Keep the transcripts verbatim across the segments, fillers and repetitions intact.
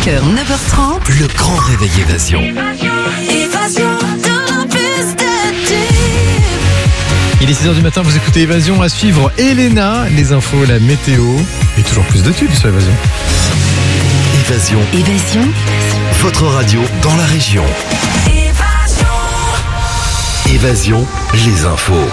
heures, neuf heures trente. Le grand réveil Évasion. Évasion de l'Empire State. Il est six heures du matin, vous écoutez Évasion, à suivre Elena, les infos, la météo et toujours plus de tubes sur Évasion. Évasion, Évasion. votre radio dans la région. Évasion, les infos.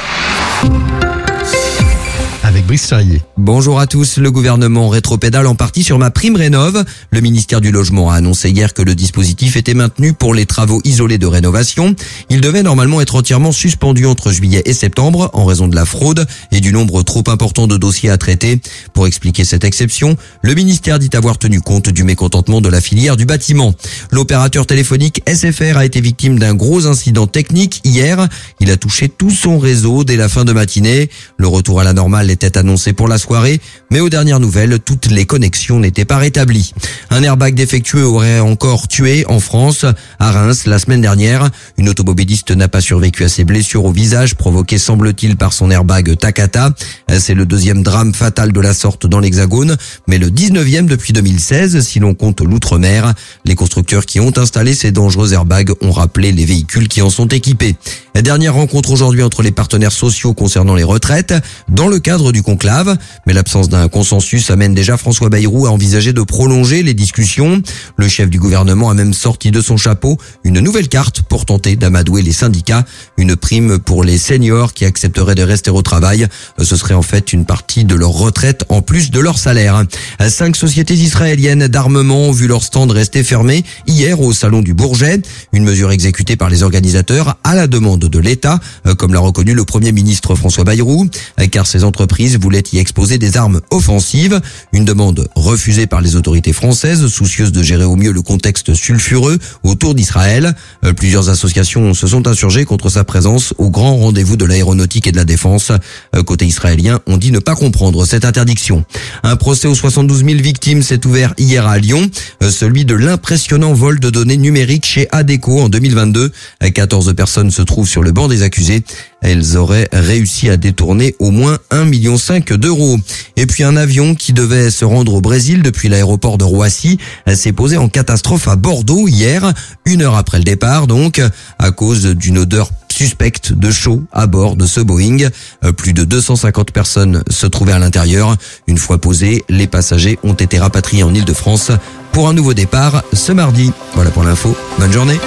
Avec Brice Charrier. Bonjour à tous. Le gouvernement rétropédale en partie sur ma prime rénov. Le ministère du Logement a annoncé hier que le dispositif était maintenu pour les travaux isolés de rénovation. Il devait normalement être entièrement suspendu entre juillet et septembre en raison de la fraude et du nombre trop important de dossiers à traiter. Pour expliquer cette exception, le ministère dit avoir tenu compte du mécontentement de la filière du bâtiment. L'opérateur téléphonique S F R a été victime d'un gros incident technique hier. Il a touché tout son réseau dès la fin de matinée. Le retour à la normale était annoncé pour la soirée, mais aux dernières nouvelles, toutes les connexions n'étaient pas rétablies. Un airbag défectueux aurait encore tué en France, à Reims, la semaine dernière. Une automobiliste n'a pas survécu à ses blessures au visage, provoquées semble-t-il par son airbag Takata. C'est le deuxième drame fatal de la sorte dans l'Hexagone, mais le dix-neuvième depuis deux mille seize, si l'on compte l'outre-mer. Les constructeurs qui ont installé ces dangereux airbags ont rappelé les véhicules qui en sont équipés. La dernière rencontre aujourd'hui entre les partenaires sociaux concernant les retraites, dans le cadre du conclave, mais l'absence d'un consensus amène déjà François Bayrou à envisager de prolonger les discussions. Le chef du gouvernement a même sorti de son chapeau une nouvelle carte pour tenter d'amadouer les syndicats, une prime pour les seniors qui accepteraient de rester au travail. Ce serait en fait une partie de leur retraite en plus de leur salaire. Cinq sociétés israéliennes d'armement ont vu leur stand rester fermé hier au salon du Bourget, une mesure exécutée par les organisateurs à la demande de l'État, comme l'a reconnu le Premier ministre François Bayrou, car ces entreprises voulaient y exposer des armes offensives, une demande refusée par les autorités françaises, soucieuses de gérer au mieux le contexte sulfureux autour d'Israël. Plusieurs associations se sont insurgées contre sa présence au grand rendez-vous de l'aéronautique et de la défense. Côté israélien, on dit ne pas comprendre cette interdiction. Un procès aux soixante-douze mille victimes s'est ouvert hier à Lyon, celui de l'impressionnant vol de données numériques chez Adecco en deux mille vingt-deux. quatorze personnes se trouvent sur le banc des accusés. Elles auraient réussi à détourner au moins un virgule cinq million d'euros. Et puis un avion qui devait se rendre au Brésil depuis l'aéroport de Roissy s'est posé en catastrophe à Bordeaux hier, une heure après le départ donc, à cause d'une odeur suspecte de chaud à bord de ce Boeing. Plus de deux cent cinquante personnes se trouvaient à l'intérieur. Une fois posés, les passagers ont été rapatriés en Île-de-France pour un nouveau départ ce mardi. Voilà pour l'info. Bonne journée.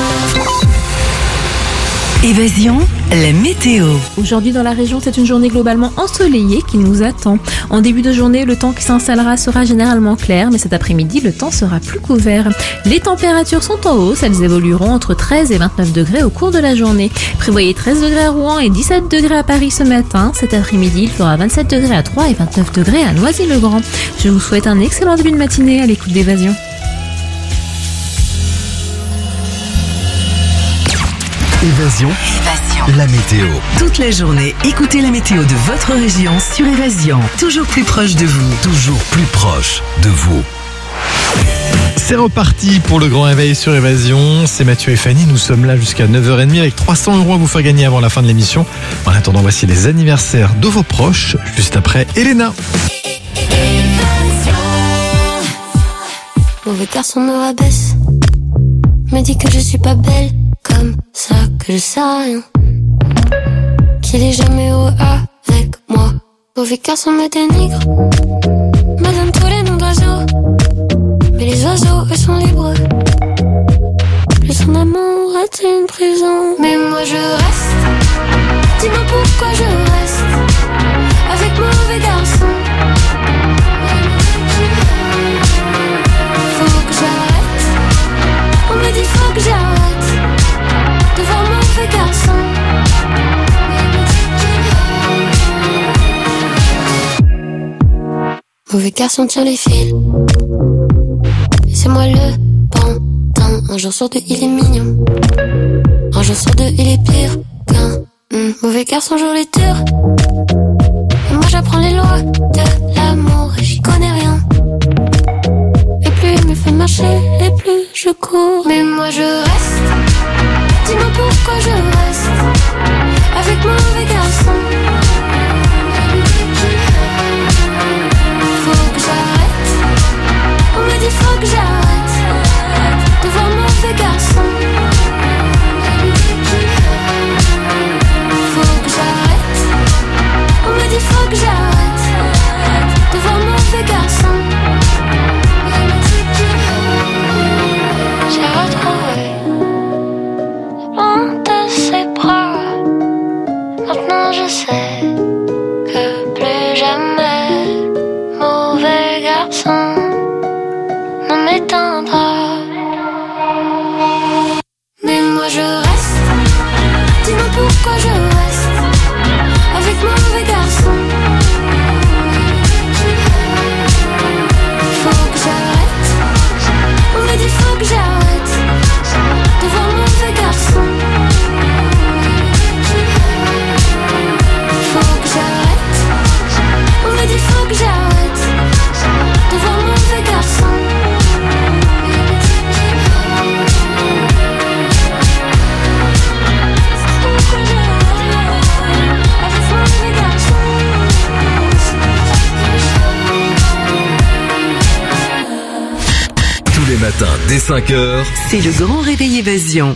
Évasion, la météo. Aujourd'hui dans la région, c'est une journée globalement ensoleillée qui nous attend. En début de journée, le temps qui s'installera sera généralement clair, mais cet après-midi, le temps sera plus couvert. Les températures sont en hausse, elles évolueront entre treize et vingt-neuf degrés au cours de la journée. Prévoyez treize degrés à Rouen et dix-sept degrés à Paris ce matin. Cet après-midi, il fera vingt-sept degrés à Troyes et vingt-neuf degrés à Noisy-le-Grand. Je vous souhaite un excellent début de matinée à l'écoute d'Évasion. Évasion, Évasion. la météo. Toute la journée, écoutez la météo de votre région sur Évasion. Toujours plus proche de vous. Toujours plus proche de vous. C'est reparti pour le grand réveil sur Évasion. C'est Mathieu et Fanny. Nous sommes là jusqu'à neuf heures trente avec trois cents euros à vous faire gagner avant la fin de l'émission. En attendant, voici les anniversaires de vos proches. Juste après, Elena. Mauvais garçon me rabaisse, me dit que je suis pas belle, comme ça que je sais rien, qu'il est jamais heureux avec moi. Mauvais garçon me dénigre, me donne tous les noms d'oiseaux, mais les oiseaux eux sont libres. Plus son amour est une prison, mais moi je reste. Dis-moi pourquoi je reste avec mauvais garçon. Faut que j'arrête, on me dit faut que j'arrête de voir mauvais garçon. Mauvais garçon tient les fils, et c'est moi le pantin. Un jour sur deux il est mignon, un jour sur deux il est pire qu'un mmh. Mauvais garçon joue les durs, et moi j'apprends les lois de l'amour et j'y connais rien. Et plus il me fait marcher, et plus je cours. Mais moi je reste, dis-moi pourquoi je reste avec mauvais garçon. Faut que j'arrête, on me dit faut que j'arrête matin, dès cinq heures. C'est le grand réveil Évasion.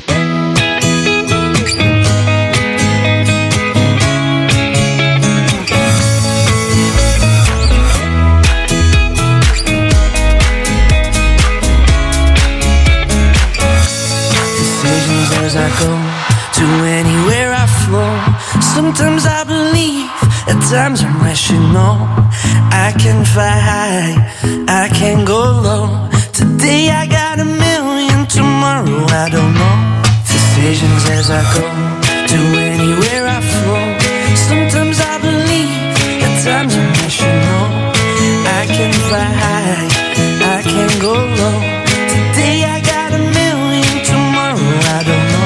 As I go to anywhere I flow, sometimes I believe, at times I'm rational. I can fly high, I can go low. Today I got a million, tomorrow I don't know. Decisions as I go to anywhere I flow. Sometimes I believe, at times I'm rational. I can fly high, I can go low. Today I got a million, tomorrow I don't know.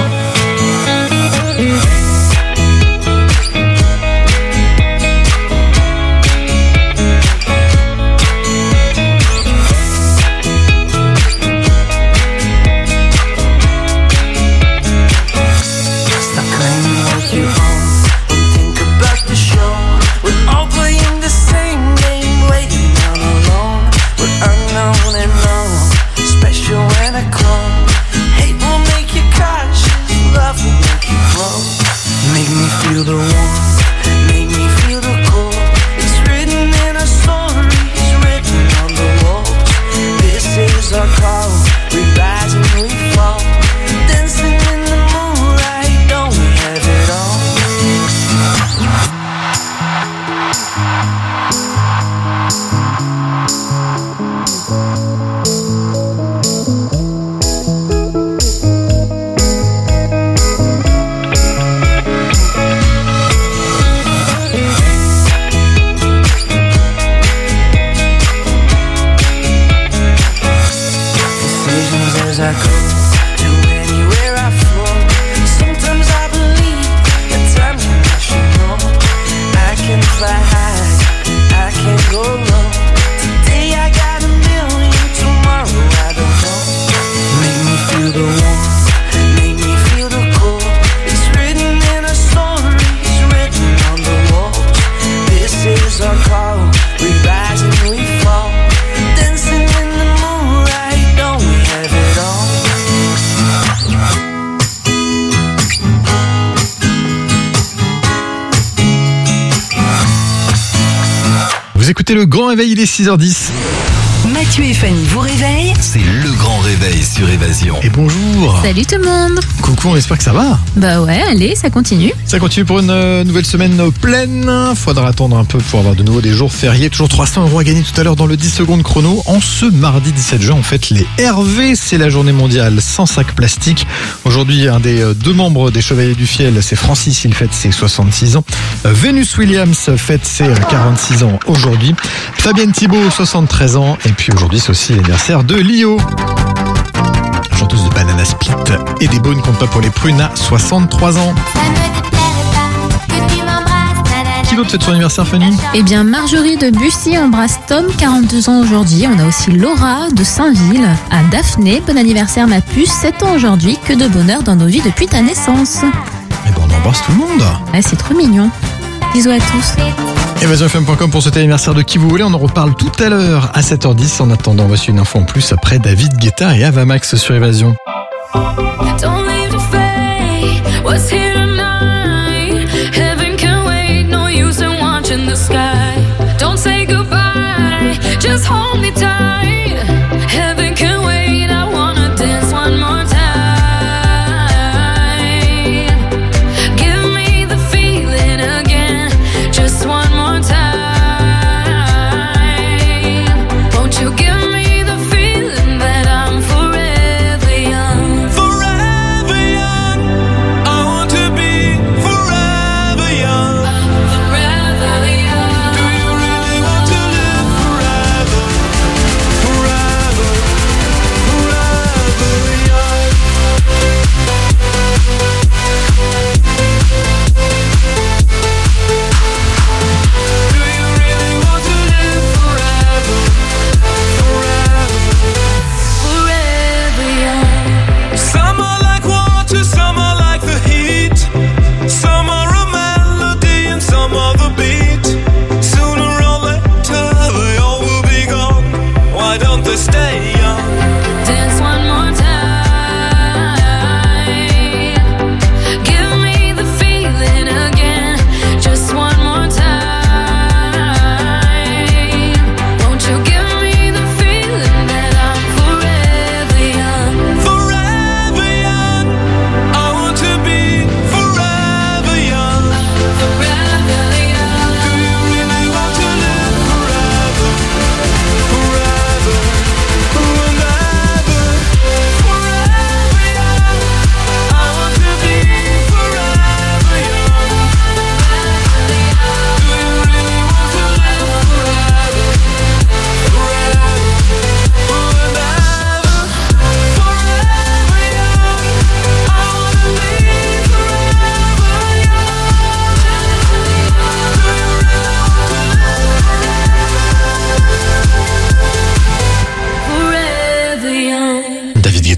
Feel the warmth, make me feel the cold. It's written in our stories, written on the walls. This is our call, we rise and we fall. Dancing in the moonlight, don't we have it all? I go to anywhere I flow. Sometimes I believe, at times I'm rational. I can fly high, I can go low. Today I got a million, tomorrow I don't know. Make me feel the warmth, make me feel the cold. It's written in our stories, written on the walls. This is our call, we rise and we fall. Dancing in the moonlight, don't we have it all? Vous écoutez le grand réveil, il est six heures dix. Mathieu et Fanny vous réveillent. C'est le grand réveil sur Évasion. Et bonjour. Salut tout le monde. Coucou, on espère que ça va. Bah ouais, allez, ça continue. Ça continue pour une euh, nouvelle semaine pleine. Faudra attendre un peu pour avoir de nouveau des jours fériés. Toujours trois cents euros à gagner tout à l'heure dans le dix secondes chrono. En ce mardi dix-sept juin, on fête les Hervé. C'est la journée mondiale sans sac plastique. Aujourd'hui, un des euh, deux membres des Chevaliers du Fiel, c'est Francis. Il fête ses soixante-six ans. Euh, Venus Williams fête ses euh, quarante-six ans aujourd'hui. Fabienne Thibault, soixante-treize ans. Et puis aujourd'hui, c'est aussi l'anniversaire de Lio. Chanteuse de Banana Split et des bonnes compte pas pour les prunes à soixante-trois ans. Qui d'autre fête son anniversaire, Fanny? Eh bien, Marjorie de Bussy embrasse Tom, quarante-deux ans aujourd'hui. On a aussi Laura de Saint-Ville. À Daphné, bon anniversaire ma puce, sept ans aujourd'hui. Que de bonheur dans nos vies depuis ta naissance. Eh ben, on embrasse tout le monde. Ouais, c'est trop mignon. Bisous à tous. Évasion F M point com pour cet anniversaire de qui vous voulez. On en reparle tout à l'heure à sept heures dix. En attendant, voici une info en plus après David Guetta et Avamax sur Évasion. Don't leave to fade what's here tonight. Heaven can wait, no use in watching the sky. Don't say goodbye, just hold me tight. Heaven can wait, I wanna dance one more time. Give me the feeling again, just one more time. Won't you give me the feeling that I'm forever young? Forever young, I want to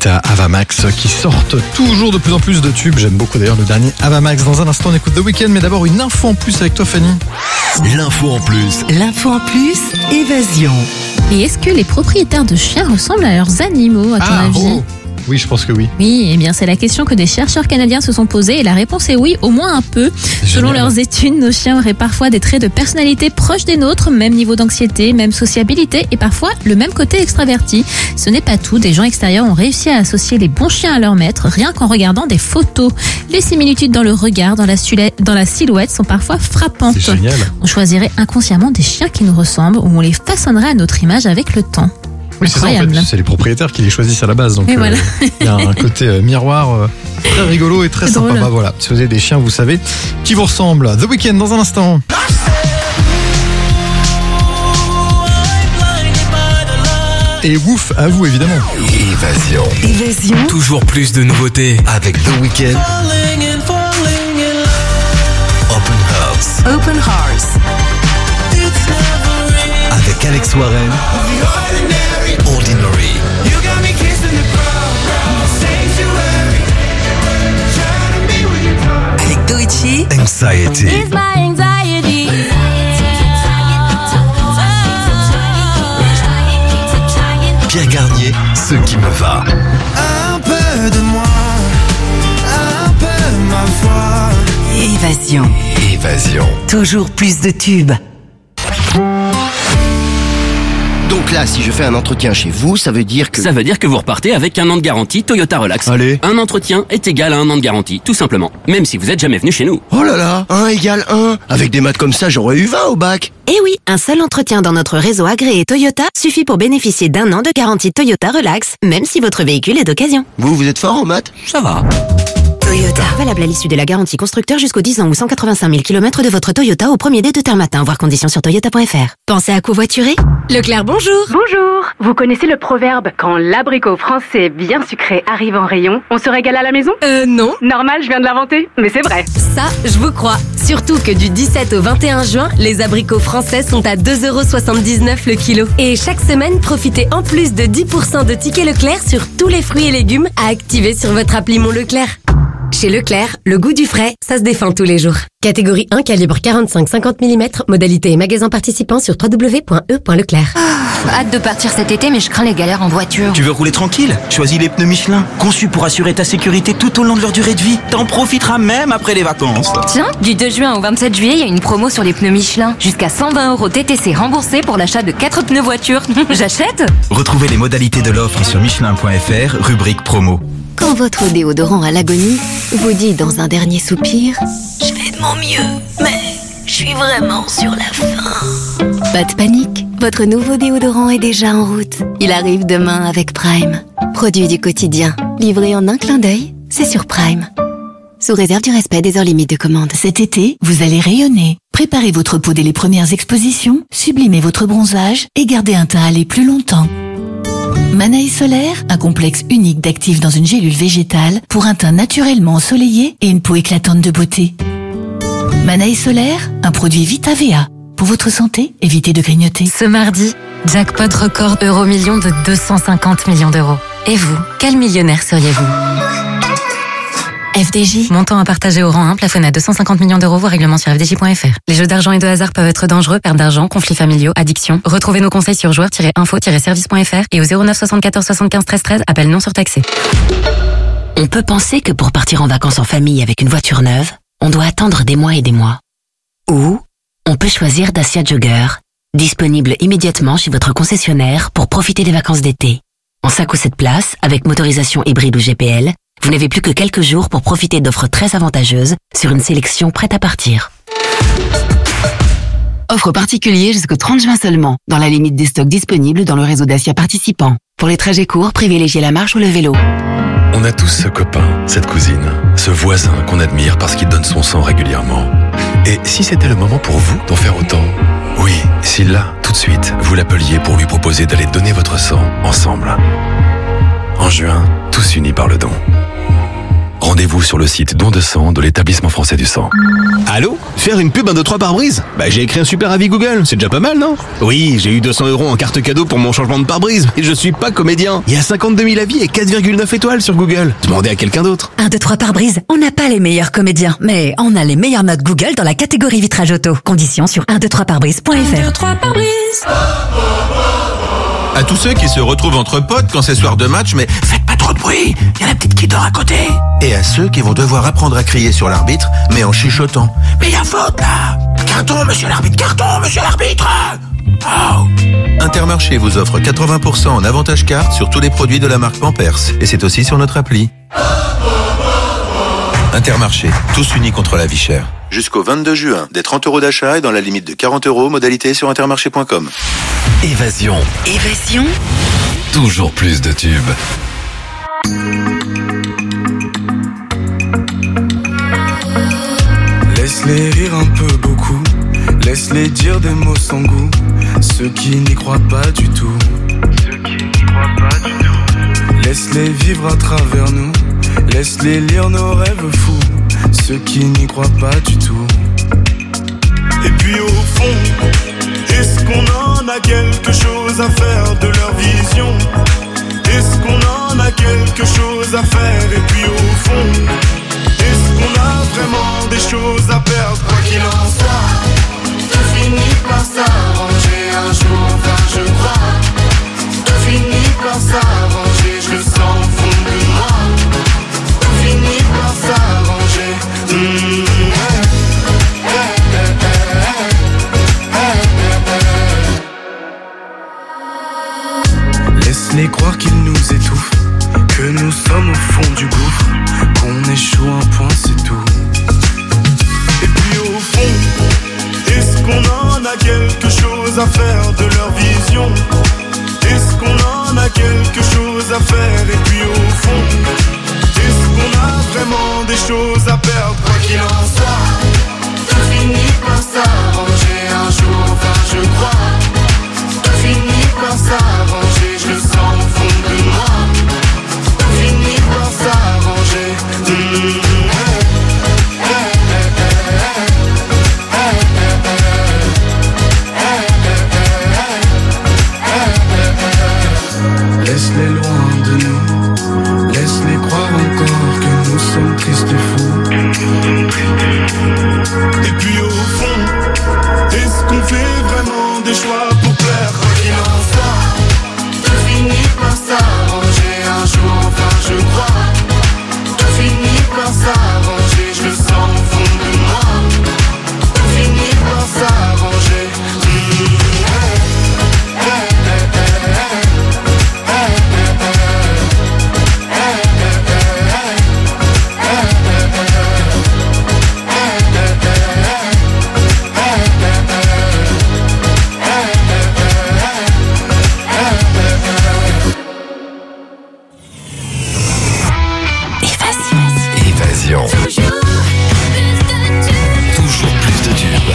était à Avamax qui sortent toujours de plus en plus de tubes. J'aime beaucoup d'ailleurs le dernier Avamax. Dans un instant, on écoute The Weeknd, mais d'abord une info en plus avec toi, Fanny. L'info en plus. L'info en plus, évasion. Et est-ce que les propriétaires de chiens ressemblent à leurs animaux, à ton Ah, avis? oh. Oui, je pense que oui. Oui, eh bien c'est la question que des chercheurs canadiens se sont posés et la réponse est oui, au moins un peu. Selon Génial. leurs études, nos chiens auraient parfois des traits de personnalité proches des nôtres, même niveau d'anxiété, même sociabilité et parfois le même côté extraverti. Ce n'est pas tout, des gens extérieurs ont réussi à associer les bons chiens à leurs maîtres rien qu'en regardant des photos. Les similitudes dans le regard, dans la, sula- dans la silhouette sont parfois frappantes. C'est génial. On choisirait inconsciemment des chiens qui nous ressemblent ou on les façonnerait à notre image avec le temps. Oui, c'est ça, en Incroyable. fait. C'est les propriétaires qui les choisissent à la base. Donc, Et euh, voilà. il y a un côté euh, miroir euh, très rigolo et très C'est sympa. drôle. Bah voilà, si vous avez des chiens, vous savez qui vous ressemblent. The Weeknd dans un instant. Et ouf à vous, évidemment. Évasion. Évasion. Toujours plus de nouveautés avec The Weeknd. Open House Open Hearts. avec Alex Warren. Ordinary. Avec Doichi. Anxiety. Pierre Garnier, ce qui me va. Un peu de moi, un peu ma foi. Évasion. Évasion. Toujours plus de tubes. Donc là, si je fais un entretien chez vous, ça veut dire que... Ça veut dire que vous repartez avec un an de garantie Toyota Relax. Allez. Un entretien est égal à un an de garantie, tout simplement. Même si vous êtes jamais venu chez nous. Oh là là, un égale un. Avec des maths comme ça, j'aurais eu vingt au bac. Eh oui, un seul entretien dans notre réseau agréé Toyota suffit pour bénéficier d'un an de garantie Toyota Relax, même si votre véhicule est d'occasion. Vous, vous êtes fort en maths? Ça va. Toyota. Valable à l'issue de la garantie constructeur jusqu'aux dix ans ou cent quatre-vingt-cinq mille kilomètres de votre Toyota au premier dé de terme matin, voir conditions sur toyota point f r. Pensez à covoiturer? Leclerc, bonjour. Bonjour. Vous connaissez le proverbe « Quand l'abricot français bien sucré arrive en rayon, on se régale à la maison » Euh, non. Normal, je viens de l'inventer, mais c'est vrai. Ça, je vous crois. Surtout que du dix-sept au vingt et un juin, les abricots français sont à deux euros soixante-dix-neuf le kilo. Et chaque semaine, profitez en plus de dix pour cent de tickets Leclerc sur tous les fruits et légumes à activer sur votre appli Mon Leclerc. Chez Leclerc, le goût du frais, ça se défend tous les jours. Catégorie un, calibre quarante-cinq à cinquante millimètres, modalité et magasin participant sur w w w point e point leclerc. Hâte de partir cet été, mais je crains les galères en voiture. Tu veux rouler tranquille? Choisis les pneus Michelin, conçus pour assurer ta sécurité tout au long de leur durée de vie. T'en profiteras même après les vacances. Tiens, du deux juin au vingt-sept juillet, il y a une promo sur les pneus Michelin. Jusqu'à cent vingt euros T T C remboursés pour l'achat de quatre pneus voiture. J'achète? Retrouvez les modalités de l'offre sur michelin point f r, rubrique promo. Quand votre déodorant à l'agonie vous dit dans un dernier soupir « Je fais de mon mieux, mais je suis vraiment sur la fin ». Pas de panique, votre nouveau déodorant est déjà en route. Il arrive demain avec Prime. Produit du quotidien, livré en un clin d'œil, c'est sur Prime. Sous réserve du respect des heures limites de commande. Cet été, vous allez rayonner. Préparez votre peau dès les premières expositions, sublimez votre bronzage et gardez un teint allé plus longtemps. Manaï Solaire, un complexe unique d'actifs dans une gélule végétale pour un teint naturellement ensoleillé et une peau éclatante de beauté. Manaï Solaire, un produit Vita V A. Pour votre santé, évitez de grignoter. Ce mardi, jackpot record euro-million de deux cent cinquante millions d'euros. Et vous, quel millionnaire seriez-vous? F D J. Montant à partager au rang un, plafonné à deux cent cinquante millions d'euros, voire règlement sur f d j point f r. Les jeux d'argent et de hasard peuvent être dangereux, perte d'argent, conflits familiaux, addiction. Retrouvez nos conseils sur joueurs tiret info tiret service point f r et au zéro neuf soixante-quatorze soixante-quinze treize treize, appel non surtaxé. On peut penser que pour partir en vacances en famille avec une voiture neuve, on doit attendre des mois et des mois. Ou on peut choisir Dacia Jogger, disponible immédiatement chez votre concessionnaire pour profiter des vacances d'été. En cinq ou sept places, avec motorisation hybride ou G P L, vous n'avez plus que quelques jours pour profiter d'offres très avantageuses sur une sélection prête à partir. Offre particulière jusqu'au trente juin seulement, dans la limite des stocks disponibles dans le réseau Dacia participant. Pour les trajets courts, privilégiez la marche ou le vélo. On a tous ce copain, cette cousine, ce voisin qu'on admire parce qu'il donne son sang régulièrement. Et si c'était le moment pour vous d'en faire autant? Oui, si là, tout de suite, vous l'appeliez pour lui proposer d'aller donner votre sang ensemble. En juin, tous unis par le don. Rendez-vous sur le site Don de sang de l'établissement français du sang. Allô? Faire une pub un deux trois pare-brise? Bah j'ai écrit un super avis Google, c'est déjà pas mal, non? Oui, j'ai eu deux cents euros en carte cadeau pour mon changement de pare-brise, et je suis pas comédien. Il y a cinquante-deux mille avis et quatre virgule neuf étoiles sur Google. Demandez à quelqu'un d'autre. un, deux, trois pare-brise. On n'a pas les meilleurs comédiens, mais on a les meilleures notes Google dans la catégorie vitrage auto. Conditions sur un deux trois pare-brise point f r. un, deux, trois pare-brise. À tous ceux qui se retrouvent entre potes quand c'est soir de match, mais faites pas trop de bruit, il y a la petite qui dort à côté. Et à ceux qui vont devoir apprendre à crier sur l'arbitre, mais en chuchotant. Mais y a faute là! Carton, monsieur l'arbitre, carton, monsieur l'arbitre! Oh. Intermarché vous offre quatre-vingts pour cent en avantage carte sur tous les produits de la marque Pampers. Et c'est aussi sur notre appli. Intermarché, tous unis contre la vie chère. Jusqu'au vingt-deux juin, des trente euros d'achat et dans la limite de quarante euros, modalité sur intermarché point com. Évasion. Évasion. Toujours plus de tubes. Laisse-les rire un peu beaucoup, laisse-les dire des mots sans goût, ceux qui n'y croient pas du tout. Ceux qui n'y croient pas du tout. Laisse-les vivre à travers nous, laisse-les lire nos rêves fous, ceux qui n'y croient pas du tout. Et puis au fond, est-ce qu'on en a quelque chose à faire de leur vision? Est-ce qu'on en a quelque chose à faire? Et puis au fond, est-ce qu'on a vraiment des choses à perdre? Quoi qu'il en soit, tout finit par s'arranger un jour, enfin je crois. Tout finit par s'arranger, je le sens au fond de moi. Tout finit par s'arranger. Mmh, hey, hey, hey, hey, hey. Laisse-les croire qu'ils nous étouffent, que nous sommes au fond du gouffre, qu'on échoue un point c'est tout. Et puis au fond, est-ce qu'on en a quelque chose à faire de leur vision? Est-ce qu'on en a quelque chose à faire? Et puis au fond, est-ce qu'on a vraiment des choses à perdre? Quoi qu'il en soit, tout finit par s'arranger un jour, enfin je crois. Tout finit par s'arranger, je le sens au fond de moi. Tout finit par s'arranger. Mmh. Laisse-les loin de nous, laisse-les croire encore que nous sommes tristes et fous. Et puis au fond, est-ce qu'on fait vraiment des choix pour plaire? Quoi qu'il en soit, tout finit par s'arranger un jour, enfin je crois. Tout finit par s'arranger, je le sens au fond de moi. Tout finit par s'arranger. Mmh. Évasion. Toujours plus de tubes.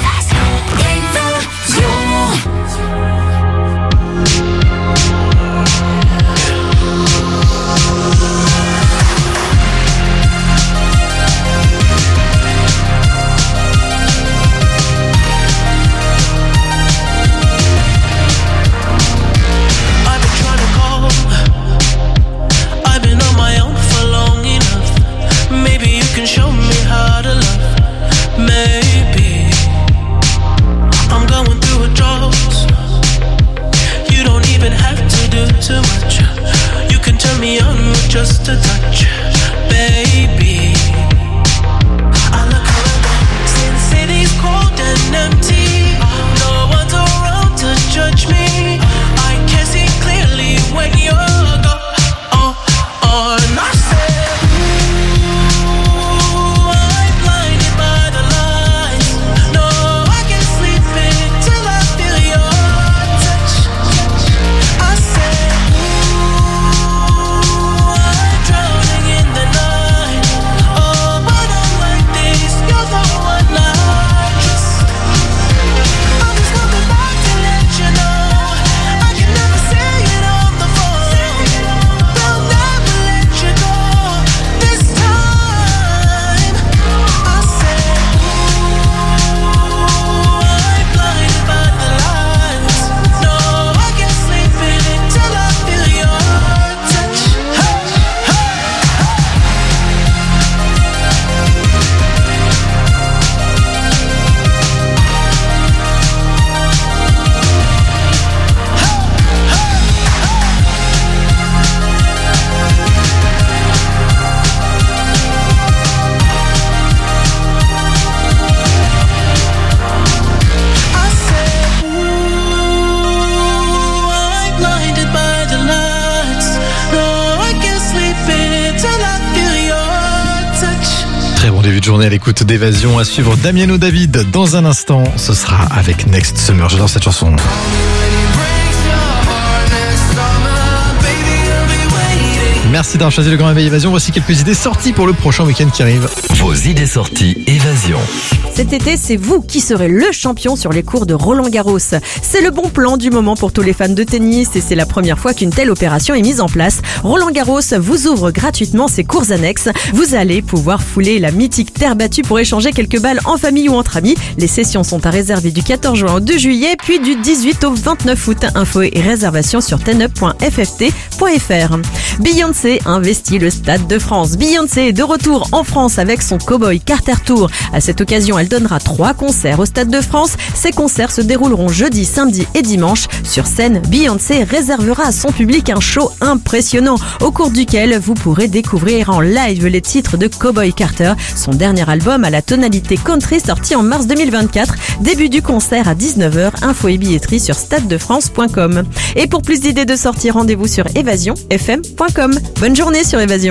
Show me how to love. Maybe I'm going through a drought. You don't even have to do too much. You can turn me on with just a touch, baby. I look around, since city's cold and empty. No one's around to judge me. I can see clearly when you're gone. Oh, oh, and I say. The début de journée à l'écoute d'Évasion. À suivre Damien ou David dans un instant. Ce sera avec Next Summer. J'adore cette chanson. Merci d'avoir choisi le Grand Réveil Évasion. Voici quelques idées sorties pour le prochain week-end qui arrive. Vos idées sorties Évasion. Cet été, c'est vous qui serez le champion sur les cours de Roland Garros. C'est le bon plan du moment pour tous les fans de tennis et c'est la première fois qu'une telle opération est mise en place. Roland Garros vous ouvre gratuitement ses cours annexes. Vous allez pouvoir fouler la mythique terre battue pour échanger quelques balles en famille ou entre amis. Les sessions sont à réserver du quatorze juin au deux juillet, puis du dix-huit au vingt-neuf août. Infos et réservations sur ten up point f f t point f r. Beyoncé investit le Stade de France. Beyoncé est de retour en France avec son Cowboy Carter Tour. À cette occasion, elle donnera trois concerts au Stade de France. Ces concerts se dérouleront jeudi, samedi et dimanche. Sur scène, Beyoncé réservera à son public un show impressionnant au cours duquel vous pourrez découvrir en live les titres de Cowboy Carter, son dernier album à la tonalité country sorti en mars deux mille vingt-quatre. Début du concert à dix-neuf heures. Info et billetterie sur stade de france point com. Et pour plus d'idées de sortie, rendez-vous sur évasion f m point com. Bonne journée sur Évasion.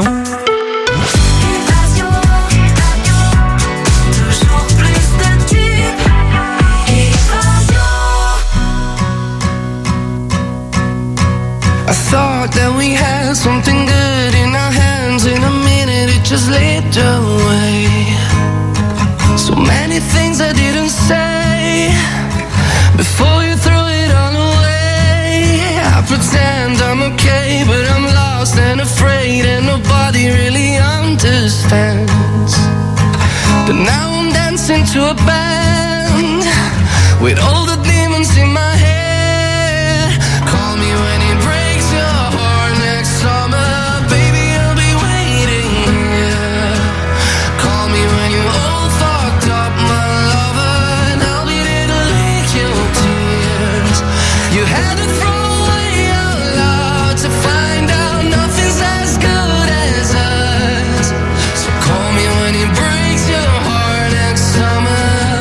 I thought that we had something good in our hands. In a minute it just slipped away. So many things I didn't say before you threw it all away. I pretend I'm okay, but I'm lost and afraid, and nobody really understands. But now I'm dancing to a band with all the demons in my head. Call me when it breaks your heart next summer, baby, I'll be waiting here. Call me when you're all fucked up, my lover, and I'll be there to lick your tears. You had to throw away our love to find out nothing's as good as us. So call me when it breaks your heart next summer.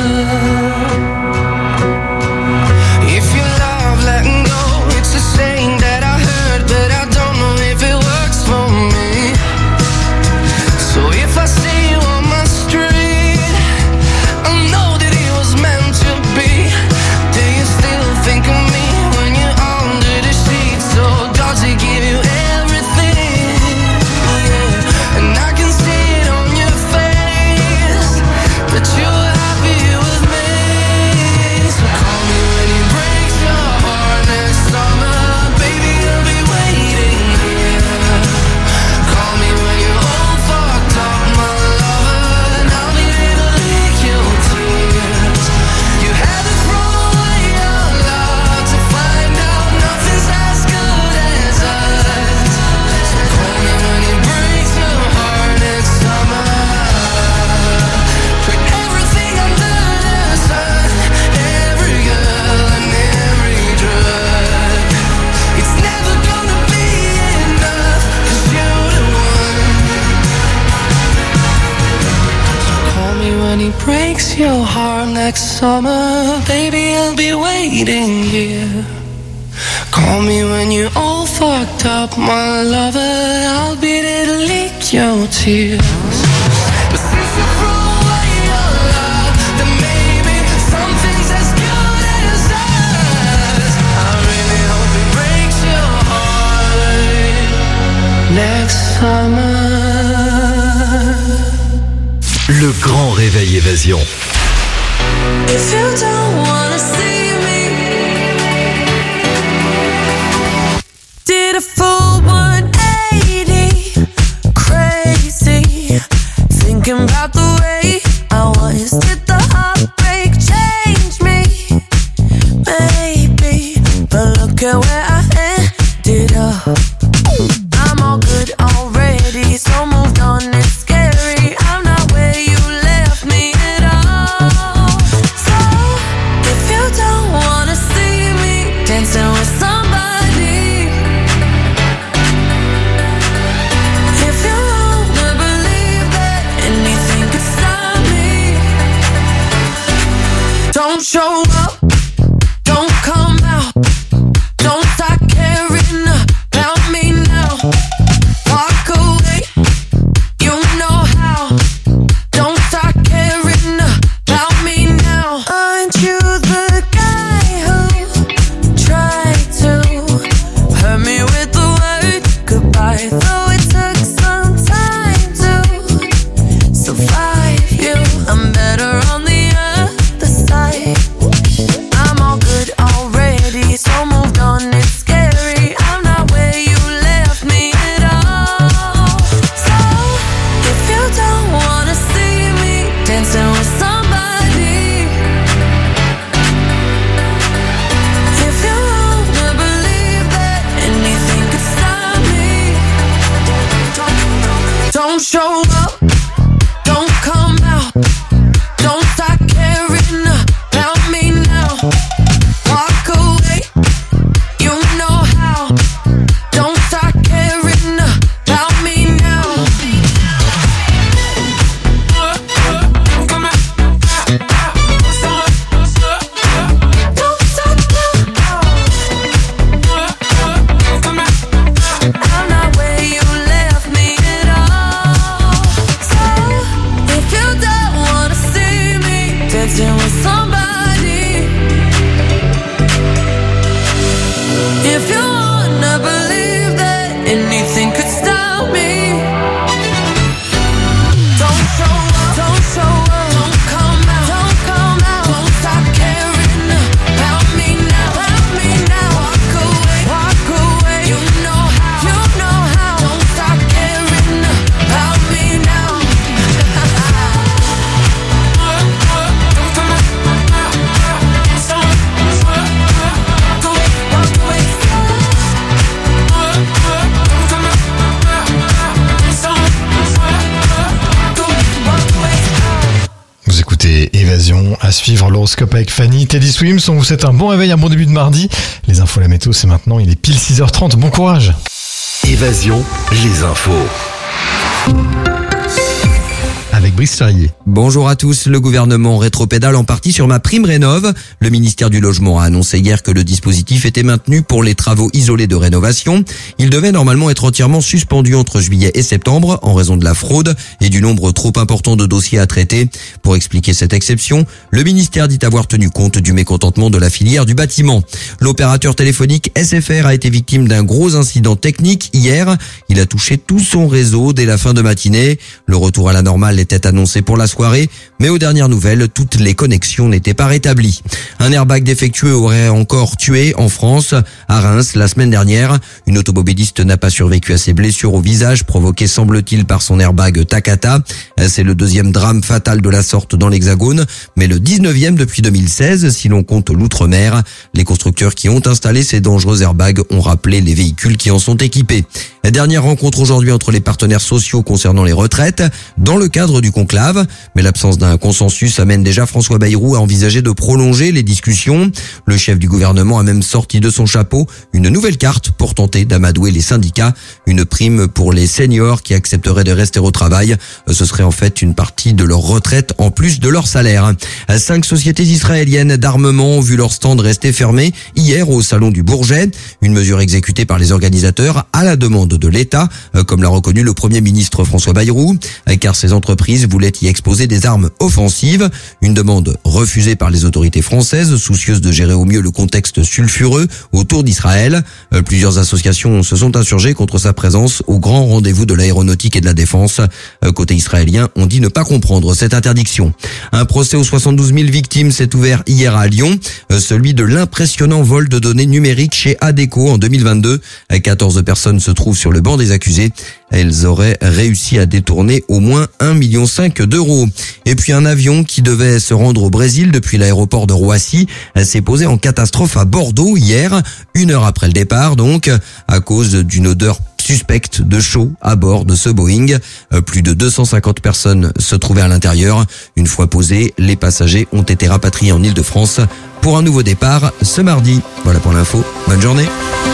If you love letting go, it's a saying that I heard, but I don't know if it works for me. So if I see you on my street, I know that it was meant to be. Do you still think of me when you're under the sheets? So does he give you everything? Yeah. And I can see it on your face that you're happy with me. So call me when he breaks your heart next summer, baby, I'll be waiting here. Call me when you're all fucked up, my lover, and I'll be there to lick your tears. You had to throw away your love to find out nothing's as good as us. So call me when he breaks your heart next summer. Put everything under the sun, every girl and every drug. It's never gonna be enough, 'cause you're the one. So call me when he breaks your heart next summer, baby, I'll be waiting here. Call me when you're all fucked up, my lover, I'll be there to lick your tears. But since you threw away your love, then maybe something's as good as us. I really hope it breaks your heart next summer. Le Grand Réveil Évasion. If you don't wanna see me, did a full one eighty, crazy, thinking about the way I was. Did the heartbreak change me? Maybe, but look at where I ended up. I'm all good already, so moved on, it's scary. I'm not where you left me at all. So, if you don't wanna see me dancing with somebody, if you wanna believe that anything could stop me, don't show up, don't come out, don't start caring about show up, don't come out, don't start caring about me now. Walk away, you know how, don't start caring about me now. Don't stop now. I'm not where you left me at all. So if you don't wanna see me dancing with somebody, if you wanna believe that anything could stop me, don't show up, don't show up, don't come out, don't come out, don't stop caring about me now, about me now. Walk away, walk away, you know how, you know how, don't stop caring about me now. Vous écoutez Évasion, à suivre l'horoscope avec Fanny. Teddy Swims, on vous souhaite un bon réveil, un bon début de mardi. Les infos, la météo, c'est maintenant, il est pile six heures trente, bon courage. Évasion, les infos. Avec Brice Charrier. Bonjour à tous. Le gouvernement rétropédale en partie sur ma prime rénov. Le ministère du Logement a annoncé hier que le dispositif était maintenu pour les travaux isolés de rénovation. Il devait normalement être entièrement suspendu entre juillet et septembre en raison de la fraude et du nombre trop important de dossiers à traiter. Pour expliquer cette exception, le ministère dit avoir tenu compte du mécontentement de la filière du bâtiment. L'opérateur téléphonique S F R a été victime d'un gros incident technique hier. Il a touché tout son réseau dès la fin de matinée. Le retour à la normale était annoncé pour la soirée, mais aux dernières nouvelles, toutes les connexions n'étaient pas rétablies. Un airbag défectueux aurait encore tué en France. À Reims, la semaine dernière, une automobiliste n'a pas survécu à ses blessures au visage provoquées, semble-t-il, par son airbag Takata. C'est le deuxième drame fatal de la sorte dans l'Hexagone, mais le dix-neuvième depuis deux mille seize, si l'on compte l'outre-mer. Les constructeurs qui ont installé ces dangereux airbags ont rappelé les véhicules qui en sont équipés. La dernière rencontre aujourd'hui entre les partenaires sociaux concernant les retraites, dans le cadre du conclave, mais l'absence d'un consensus amène déjà François Bayrou à envisager de prolonger les discussions. Le chef du gouvernement a même sorti de son chapeau une nouvelle carte pour tenter d'amadouer les syndicats, une prime pour les seniors qui accepteraient de rester au travail. Ce serait en fait une partie de leur retraite en plus de leur salaire. Cinq sociétés israéliennes d'armement ont vu leur stand rester fermé hier au salon du Bourget, une mesure exécutée par les organisateurs à la demande de l'État, comme l'a reconnu le Premier ministre François Bayrou, car ces entreprises voulaient y exposer des armes offensives, une demande refusée par les autorités françaises, soucieuses de gérer au mieux le contexte sulfureux autour d'Israël. Plusieurs associations se sont insurgées contre sa présence au grand rendez-vous de l'aéronautique et de la défense. Côté israélien, on dit ne pas comprendre cette interdiction. Un procès aux soixante-douze mille victimes s'est ouvert hier à Lyon, celui de l'impressionnant vol de données numériques chez Adecco en deux mille vingt-deux. quatorze personnes se trouvent sur le banc des accusés. Elles auraient réussi à détourner au moins un virgule cinq million d'euros. Et puis un avion qui devait se rendre au Brésil depuis l'aéroport de Roissy s'est posé en catastrophe à Bordeaux hier, une heure après le départ donc, à cause d'une odeur suspecte de chaud à bord de ce Boeing. Plus de deux cent cinquante personnes se trouvaient à l'intérieur. Une fois posés, les passagers ont été rapatriés en Île-de-France pour un nouveau départ ce mardi. Voilà pour l'info. Bonne journée.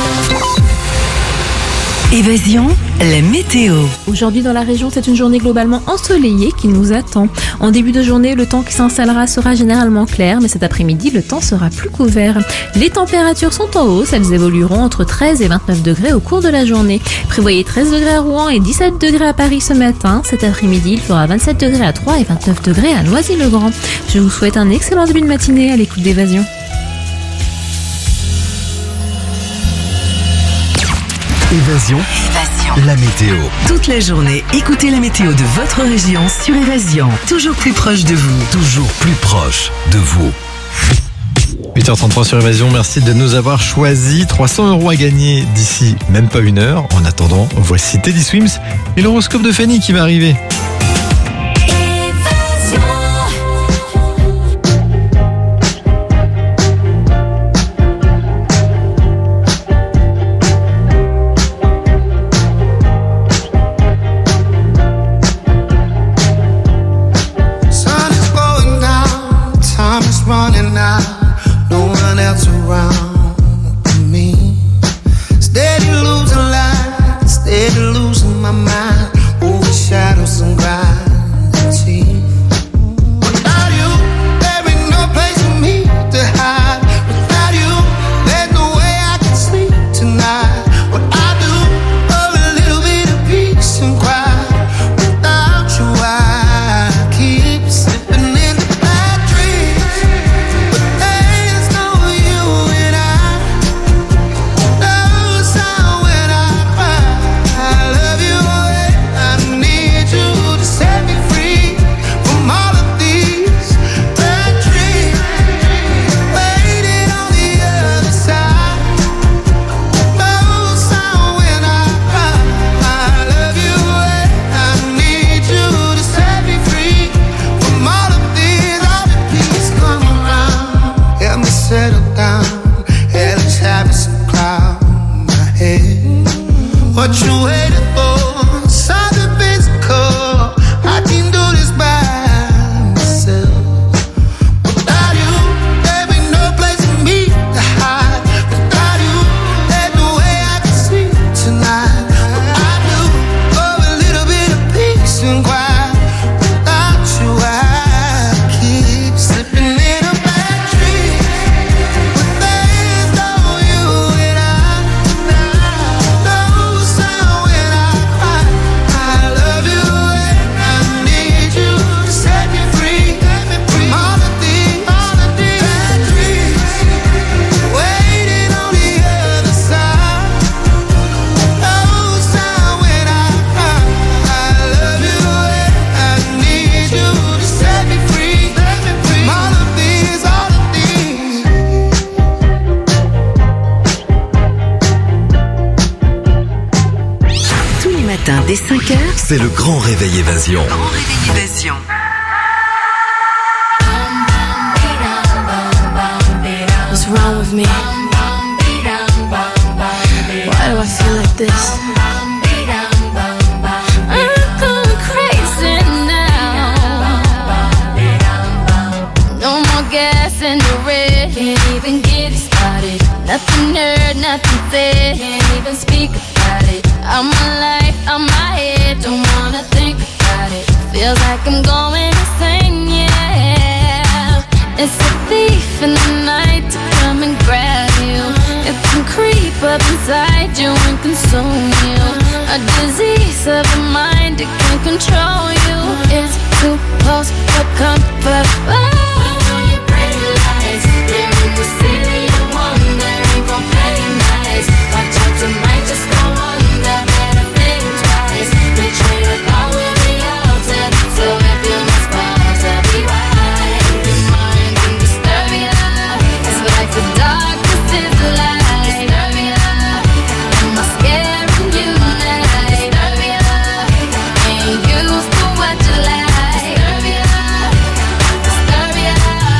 Évasion, la météo. Aujourd'hui dans la région, c'est une journée globalement ensoleillée qui nous attend. En début de journée, le temps qui s'installera sera généralement clair, mais cet après-midi, le temps sera plus couvert. Les températures sont en hausse, elles évolueront entre treize et vingt-neuf degrés au cours de la journée. Prévoyez treize degrés à Rouen et dix-sept degrés à Paris ce matin. Cet après-midi, il fera vingt-sept degrés à Troyes et vingt-neuf degrés à Noisy-le-Grand. Je vous souhaite un excellent début de matinée à l'écoute d'Évasion. Évasion, Évasion, la météo. Toute la journée, écoutez la météo de votre région sur Évasion. Toujours plus proche de vous. Toujours plus proche de vous. huit heures trente-trois sur Évasion, merci de nous avoir choisis. trois cents euros à gagner d'ici même pas une heure. En attendant, voici Teddy Swims et l'horoscope de Fanny qui va arriver. Dès cinq heures, c'est le grand réveil Évasion. Grand réveil Évasion. What's wrong with me? Why do I feel like this? I'm going crazy now. No more gas in the red. Can't even get it started. Nothing heard, nothing said. Can't even speak about it. I'm alive, I'm my head. Don't wanna think about it. Feels like I'm going insane, yeah. It's a thief in the night to come and grab you. It can creep up inside you and consume you. A disease of the mind, it can control you. It's too close for comfort. Oh, your pretty lies. They're in the city of wonder. Ain't gon' play nice. Watch out, tonight just go under. Better think twice. Betray with all will be altered. So if you must fall to be wise, your mind can disturb you. It's like the darkness is the light. Disturb you. Am I scaring you now? Disturb you. Ain't used to what you like. Disturb you. Disturb you.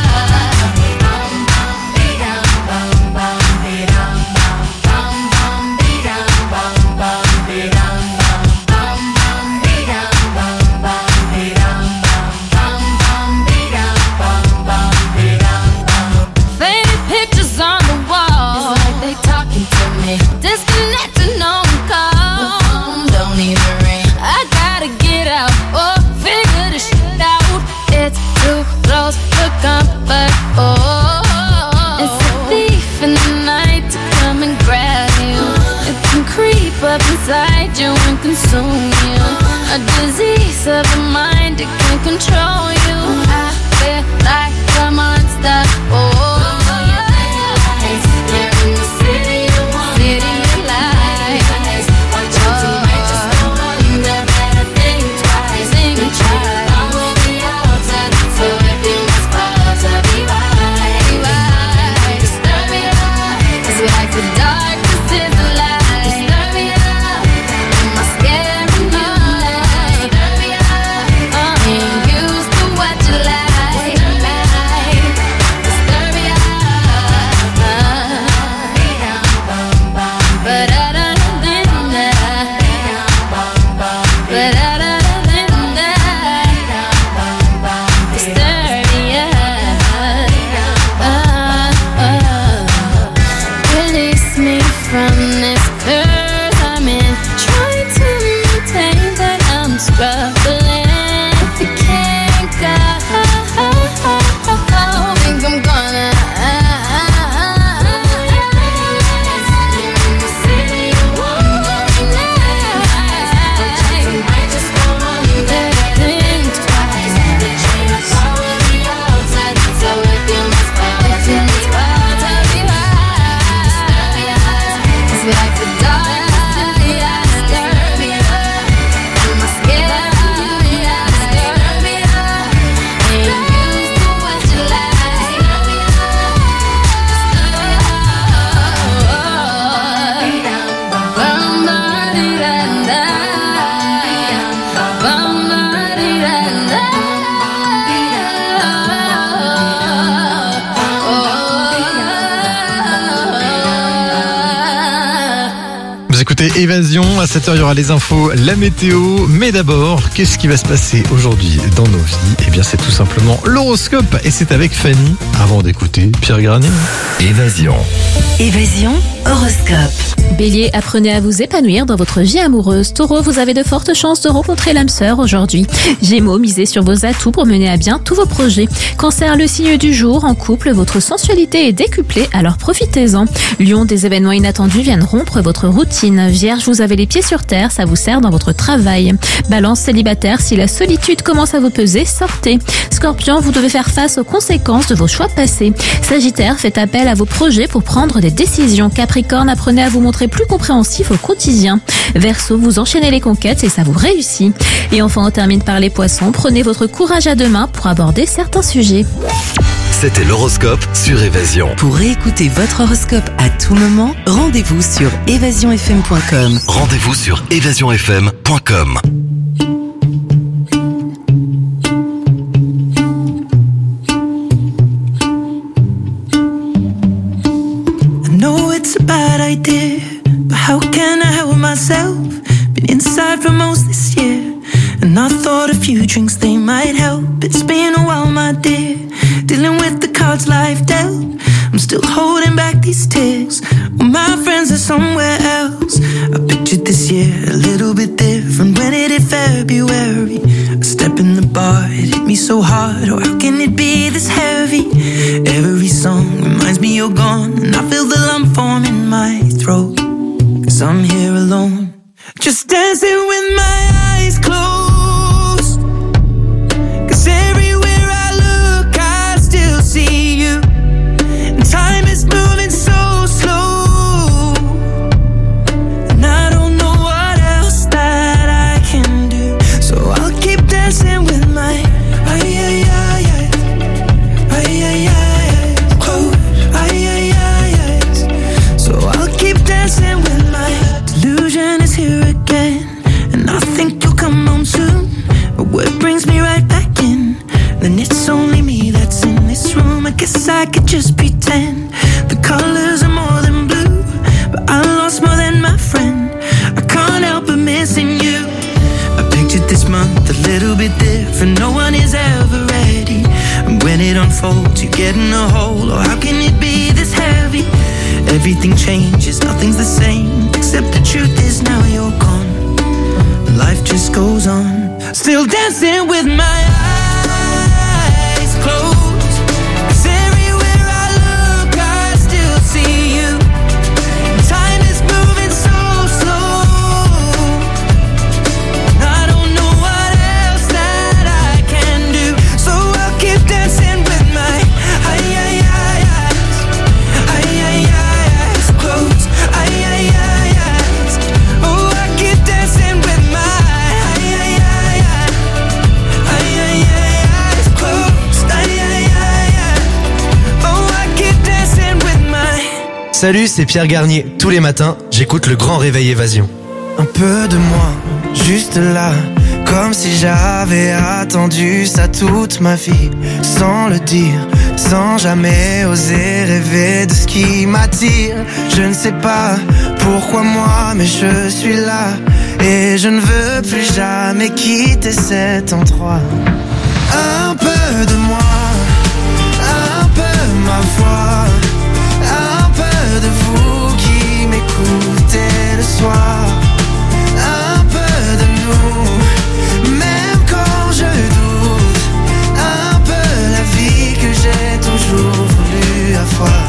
Bum bum be-dum, bum bum be-dum, bum bum be-dum, bum bum be-dum, bum bum be-dum, bum bum be-dum, bum bum be-dum, bum bum be-dum. Faded pictures on the wall. It's like they talking to me. Disconnected, no call. The phone don't even ring. I gotta get out or figure this shit out. It's too close for comfort. Oh, it's a thief in the night to come and grab you. It can creep up inside you and consume you. A disease of the mind, it can control you. I feel like a monster. Oh, you're in the city of wonder. City of lies. Watch out, tonight just go under. Better think twice. Think twice. I will be altered. So if you must fall to be wise, disturb you. It's like the darkness is the light. Disturb you. Am I scaring you now? Disturb you. Ain't used to what you like. Disturb you. But I don't think that. But I don't think that. Disturb you. Release me from this curse I'm in. Trying to maintain that I'm struggling. If you can't go, think I'm gonna. You're in the city of wonder. Tonight just go under. Think twice. The chain of power be altered. So if you must fall, if you must fall to be wise, it's like the darkness is the light. Disturb you. Am I scared? Disturb you. Ain't used to what you like. Vous écoutez Évasion, à sept heures il y aura les infos, la météo, mais d'abord, qu'est-ce qui va se passer aujourd'hui dans nos vies? Eh bien c'est tout simplement l'horoscope et c'est avec Fanny, avant d'écouter Pierre Granier. Évasion. Évasion, horoscope. Bélier, apprenez à vous épanouir dans votre vie amoureuse. Taureau, vous avez de fortes chances de rencontrer l'âme sœur aujourd'hui. Gémeaux, misez sur vos atouts pour mener à bien tous vos projets. Cancer, le signe du jour, en couple, votre sensualité est décuplée, alors profitez-en. Lion, des événements inattendus viennent rompre votre routine. Vierge, vous avez les pieds sur terre, ça vous sert dans votre travail. Balance, célibataire, si la solitude commence à vous peser, sortez. Scorpion, vous devez faire face aux conséquences de vos choix passés. Sagittaire, faites appel à vos projets pour prendre des décisions. Capricorne, apprenez à vous montrer plus compréhensif au quotidien. Verseau, vous enchaînez les conquêtes et ça vous réussit. Et enfin, on termine par les poissons. Prenez votre courage à deux mains pour aborder certains sujets. C'était l'horoscope sur Évasion. Pour réécouter votre horoscope à tout moment, rendez-vous sur évasion f m point com. Rendez-vous sur évasion f m point com. I know it's a bad idea, but how can I help myself? Been inside for most this year, and I thought a few drinks they might help. It's been a while, my dear, dealing with the cards life dealt. I'm still holding back these tears, well, my friends are somewhere else. I pictured this year a little bit different when it hit February. A step in the bar, it hit me so hard, oh how can it be this heavy? Every song reminds me you're gone, and I feel the lump form in my throat, 'cause I'm here alone, just dancing with my eyes closed. 'Cause everywhere I look I still see you, and time is moving so slow, and I don't know what else that I can do, so I'll keep dancing with my ay ay ay ay ay ay ay close ay ay ay ay. So I'll keep dancing with my delusion is here again, and I think you'll come home soon, but what brings me right back in? Then it's only me that's in this room. I guess I could just pretend the colors are more than blue, but I lost more than my friend. I can't help but missing you. I pictured this month a little bit different. No one is ever ready, and when it unfolds you get in a hole. Oh how can it be this heavy? Everything changes, nothing's the same, except the truth is now you're gone. Life just goes on, still dancing with my eyes closed. 'Cause everywhere I look I still see you, time is moving so slow, and I don't know what else that I can do, so I'll keep dancing with my ay ay ay eyes, ay ay ay eyes closed, ay ay ay eyes. Oh I keep dancing with my Salut, c'est Pierre Garnier. Tous les matins, j'écoute le Grand Réveil Évasion. Un peu de moi, juste là, comme si j'avais attendu ça toute ma vie, sans le dire, sans jamais oser rêver de ce qui m'attire. Je ne sais pas pourquoi moi, mais je suis là, et je ne veux plus jamais quitter cet endroit. Un peu de moi, un peu ma foi, un peu de vous qui m'écoutez le soir, un peu de nous, même quand je doute, un peu la vie que j'ai toujours voulu avoir.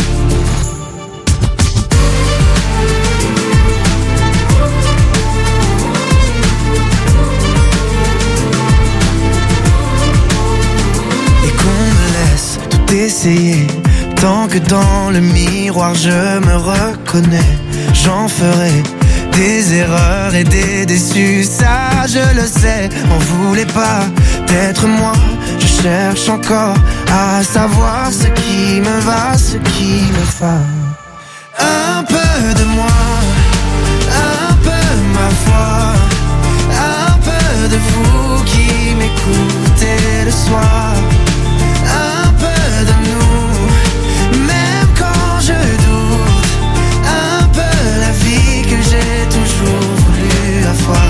Et qu'on me laisse tout essayer, tant que dans le miroir je me reconnais, j'en ferai des erreurs et des déçus, ça je le sais. On voulait pas d'être moi, je cherche encore à savoir ce qui me va, ce qui me va. Un peu de moi, un peu ma foi, un peu de vous qui m'écoutez le soir, un peu de nous, même quand je doute, un peu la vie que j'ai toujours voulu avoir.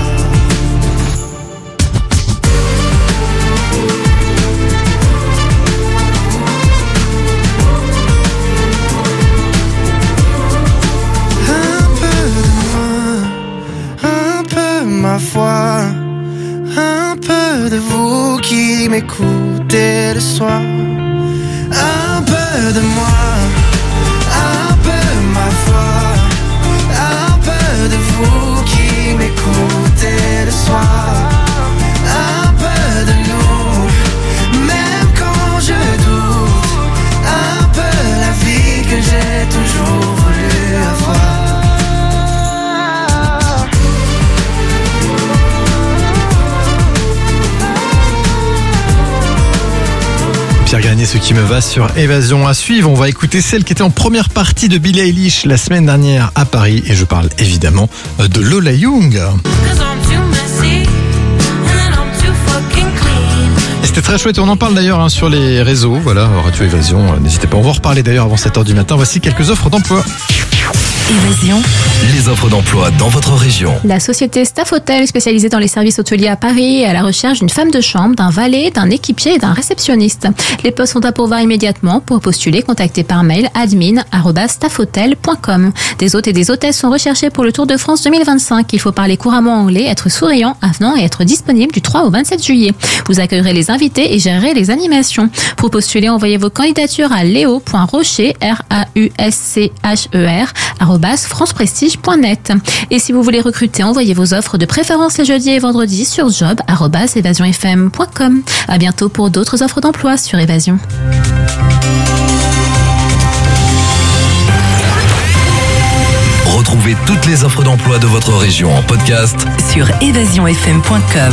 Un peu de moi, un peu ma foi, un peu de vous qui m'écoutez le soir, un peu de moi, un peu ma foi, un peu de vous qui m'écoutez le soir, un peu de nous, même quand je doute, un peu la vie que j'ai toujours voulu avoir. Pierre Garnier, ce qui me va sur Évasion à suivre. On va écouter celle qui était en première partie de Billie Eilish la semaine dernière à Paris. Et je parle évidemment de Lola Young. Et c'était très chouette. On en parle d'ailleurs hein, sur les réseaux. Voilà, Radio Évasion. N'hésitez pas, on va en reparler d'ailleurs avant sept heures du matin. Voici quelques offres d'emploi. Évasion. Les offres d'emploi dans votre région. La société Staff Hotel, spécialisée dans les services hôteliers à Paris, est à la recherche d'une femme de chambre, d'un valet, d'un équipier et d'un réceptionniste. Les postes sont à pourvoir immédiatement. Pour postuler, contactez par mail admin arobase staffhotel point com. Des hôtes et des hôtesses sont recherchés pour le Tour de France deux mille vingt-cinq. Il faut parler couramment anglais, être souriant, avenant et être disponible du trois au vingt-sept juillet. Vous accueillerez les invités et gérerez les animations. Pour postuler, envoyez vos candidatures à léo point rocher, R A U S C H E R, arobase franceprestige point net. Et si vous voulez recruter, envoyez vos offres de préférence les jeudis et vendredis sur job arobase évasion f m point com. À bientôt pour d'autres offres d'emploi sur Évasion. Retrouvez toutes les offres d'emploi de votre région en podcast sur évasion f m point com.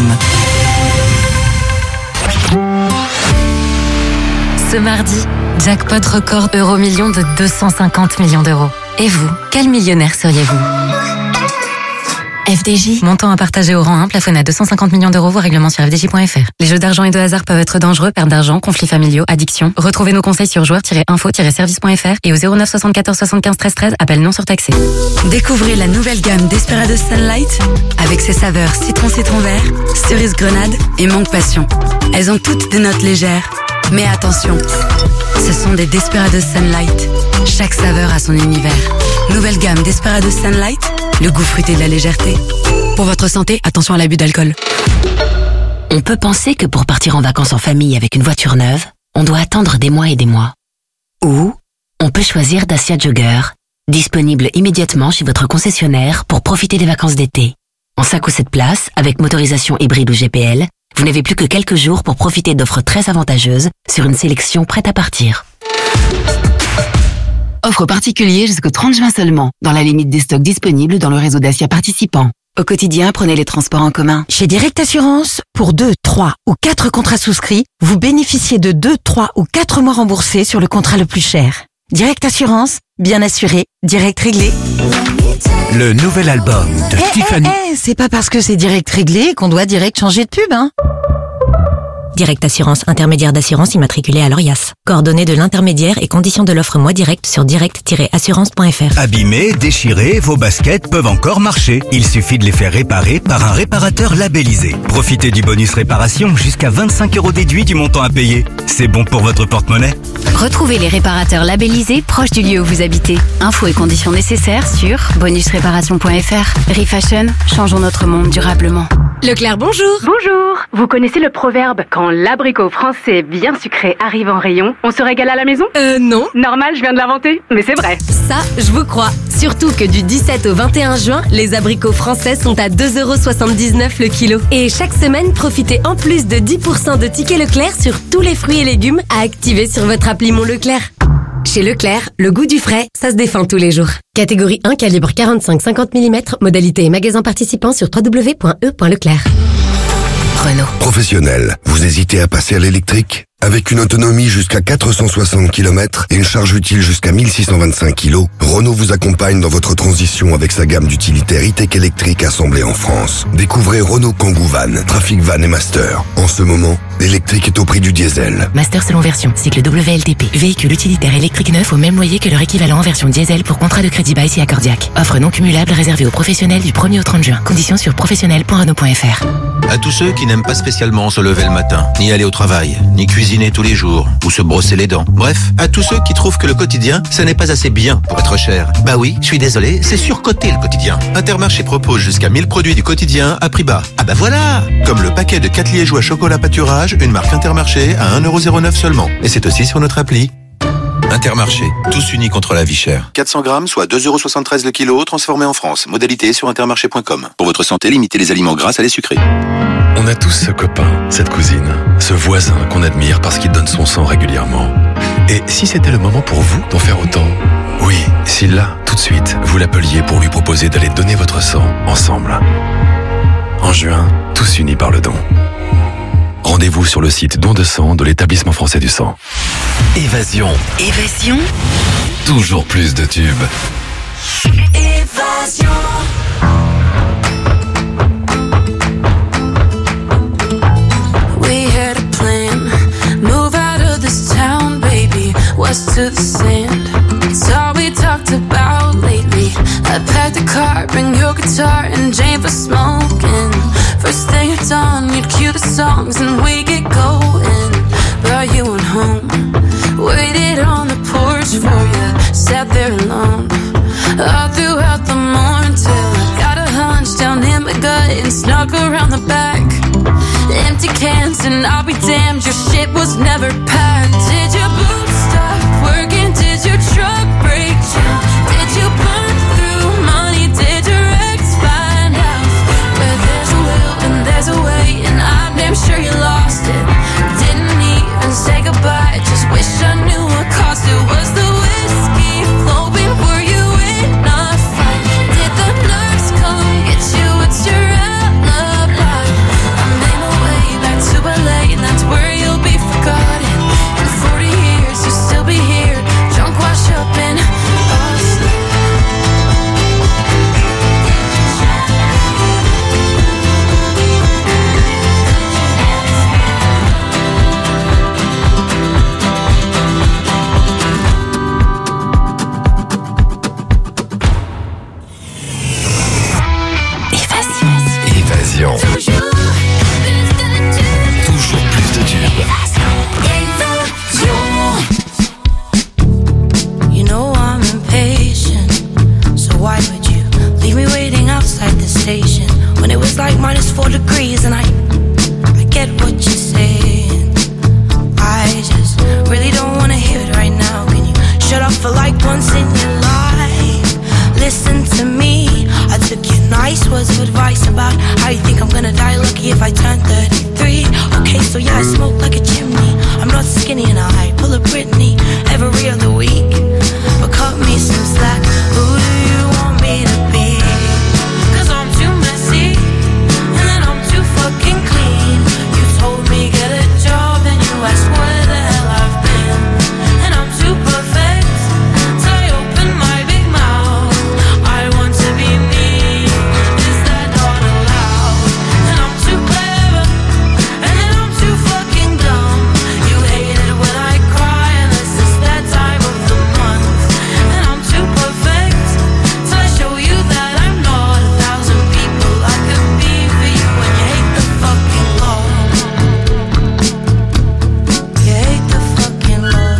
Ce mardi, jackpot record euro million de deux cent cinquante millions d'euros. Et vous, quel millionnaire seriez-vous ? F D J. Montant à partager au rang un, plafonné à deux cent cinquante millions d'euros, voire règlement sur f d j point f r. Les jeux d'argent et de hasard peuvent être dangereux, perte d'argent, conflits familiaux, addiction. Retrouvez nos conseils sur joueurs tiret info tiret service point f r et au zéro neuf soixante-quatorze soixante-quinze treize treize, appel non surtaxé. Découvrez la nouvelle gamme Desperados Sunlight avec ses saveurs citron citron vert, cerise grenade et mangue passion. Elles ont toutes des notes légères. Mais attention, ce sont des Desperados Sunlight. Chaque saveur a son univers. Nouvelle gamme Desperados Sunlight, le goût fruité de la légèreté. Pour votre santé, attention à l'abus d'alcool. On peut penser que pour partir en vacances en famille avec une voiture neuve, on doit attendre des mois et des mois. Ou on peut choisir Dacia Jogger, disponible immédiatement chez votre concessionnaire pour profiter des vacances d'été. En cinq ou sept places, avec motorisation hybride ou G P L, vous n'avez plus que quelques jours pour profiter d'offres très avantageuses sur une sélection prête à partir. Offre particulière jusqu'au trente juin seulement, dans la limite des stocks disponibles dans le réseau Dacia participant. Au quotidien, prenez les transports en commun. Chez Direct Assurance, pour deux, trois ou quatre contrats souscrits, vous bénéficiez de deux, trois ou quatre mois remboursés sur le contrat le plus cher. Direct Assurance, bien assuré, direct réglé. Le nouvel album de Eh, Tiffany. eh, eh, c'est pas parce que c'est direct réglé qu'on doit direct changer de pub, hein. Direct Assurance, intermédiaire d'assurance immatriculé à l'Orias. Coordonnées de l'intermédiaire et conditions de l'offre Moi Direct sur direct tiret assurance point f r. Abîmés, déchirés, vos baskets peuvent encore marcher. Il suffit de les faire réparer par un réparateur labellisé. Profitez du bonus réparation jusqu'à vingt-cinq euros déduits du montant à payer. C'est bon pour votre porte-monnaie. Retrouvez les réparateurs labellisés proches du lieu où vous habitez. Infos et conditions nécessaires sur bonus réparation point f r. Refashion, changeons notre monde durablement. Leclerc, bonjour. Bonjour. Vous connaissez le proverbe « Quand l'abricot français bien sucré arrive en rayon, on se régale à la maison » Euh, non. Normal, je viens de l'inventer, mais c'est vrai. Ça, je vous crois. Surtout que du dix-sept au vingt et un juin, les abricots français sont à deux euros soixante-dix-neuf le kilo. Et chaque semaine, profitez en plus de dix pour cent de tickets Leclerc sur tous les fruits et légumes à activer sur votre appli Mon Leclerc. Chez Leclerc, le goût du frais, ça se défend tous les jours. Catégorie un, calibre quarante-cinq à cinquante millimètres, modalité et magasin participant sur w w w point e point leclerc. Renault. Professionnel, vous hésitez à passer à l'électrique ? Avec une autonomie jusqu'à quatre cent soixante kilomètres et une charge utile jusqu'à mille six cent vingt-cinq kilos, Renault vous accompagne dans votre transition avec sa gamme d'utilitaires e-tech électriques assemblés en France. Découvrez Renault Kangoo Van, Trafic Van et Master. En ce moment, l'électrique est au prix du diesel. Master selon version, cycle W L T P. Véhicule utilitaire électrique neuf au même loyer que leur équivalent en version diesel pour contrat de crédit bail si accordiaque. Offre non cumulable réservée aux professionnels du premier au trente juin. Conditions sur professionnel point renault point f r. À tous ceux qui n'aiment pas spécialement se lever le matin, ni aller au travail, ni cuisiner tous les jours, ou se brosser les dents. Bref, à tous ceux qui trouvent que le quotidien, ça n'est pas assez bien pour être cher. Bah oui, je suis désolé, c'est surcoté le quotidien. Intermarché propose jusqu'à mille produits du quotidien à prix bas. Ah bah voilà! Comme le paquet de quatre liégeois chocolat pâturage, une marque Intermarché à un euro zéro neuf seulement. Et c'est aussi sur notre appli. Intermarché, tous unis contre la vie chère. quatre cents grammes, soit deux euros soixante-treize le kilo, transformé en France. Modalité sur intermarché point com. Pour votre santé, limitez les aliments gras à les sucrés. On a tous ce copain, cette cousine, ce voisin qu'on admire parce qu'il donne son sang régulièrement. Et si c'était le moment pour vous d'en faire autant ? Oui, si là, tout de suite, vous l'appeliez pour lui proposer d'aller donner votre sang ensemble. En juin, tous unis par le don. Rendez-vous sur le site Don de sang de l'établissement français du sang. Évasion. Évasion. Toujours plus de tubes. Évasion. We had a plan, move out of this town, baby, west to the sand. It's all we talked about lately. I packed the car, bring your guitar and Jane for smoking. First thing at dawn, you'd cue the songs and we get going. Brought you on home, waited on the porch for you, sat there alone. All throughout the morning till I got a hunch down in my gut and snuck around the back. Empty cans and I'll be damned, your shit was never packed. Did your boobs stop working? Did your truck break down? Did you burn through money? Did your ex find out? Where there's a will and there's a way, and I'm damn sure you lost it. Didn't even say goodbye, just wish I knew what cost it. Was the whiskey flowing? Were you in a fight? Did the nurse come get you? What's your alibi? I made my way back to L A, and that's where you'll be forgotten. In forty years you'll still be here, drunk, washed up and asleep. Évasion. Toujours plus de tubes. You know I'm impatient, so why would you leave me waiting outside the station when it was like minus four degrees? And I, I get what you're saying. I just really don't wanna hear it right now. Can you shut up for like once in your life? Listen to me. I took your nice words of advice about how you think I'm gonna die lucky if I turn thirty-three. Okay, so yeah, I smoke like a chimney. I'm not skinny and I pull a Britney every other week. But cut me some slack. Who do you want me to be? Cause I'm too messy, and then I'm too fucking clean. You told me get a job, and you asked where the hell I've been. And I'm too perfect, so I open my big mouth. I want to be me, is that not allowed? And I'm too clever, and then I'm too fucking dumb. You hate it when I cry, unless it's that time of the month. And I'm too perfect, so I show you that I'm not a thousand people I could be for you. And you hate the fucking law. You hate the fucking law.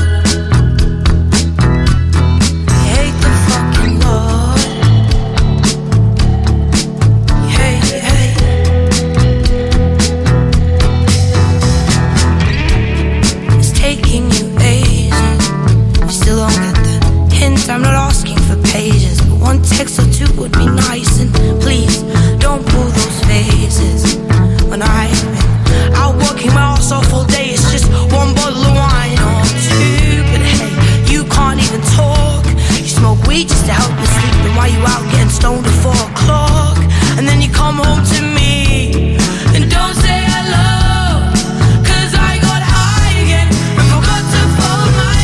You hate the fucking law. You hate, you hate. It's taking you ages. You still don't get the hint. I'm not asking for pages, but one text or two would be nice. And please don't pull those faces. When I've been out working my ass off all day, it's just one bottle of wine or two. But hey, you can't even talk. You smoke weed just to help you sleep. And why you out getting stoned at four o'clock? And then you come home to me and don't say hello. Cause I got high again and forgot to fold my